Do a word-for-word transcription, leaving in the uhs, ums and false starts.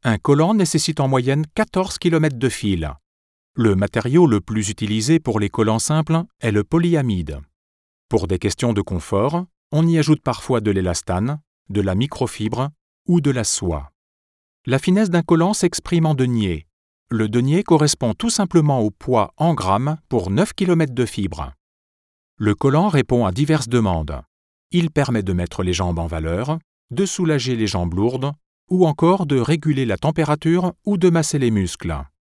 Un collant nécessite en moyenne quatorze kilomètres de fil. Le matériau le plus utilisé pour les collants simples est le polyamide. Pour des questions de confort, on y ajoute parfois de l'élastane, de la microfibre ou de la soie. La finesse d'un collant s'exprime en deniers. Le denier correspond tout simplement au poids en grammes pour neuf kilomètres de fibres. Le collant répond à diverses demandes. Il permet de mettre les jambes en valeur, de soulager les jambes lourdes ou encore de réguler la température ou de masser les muscles.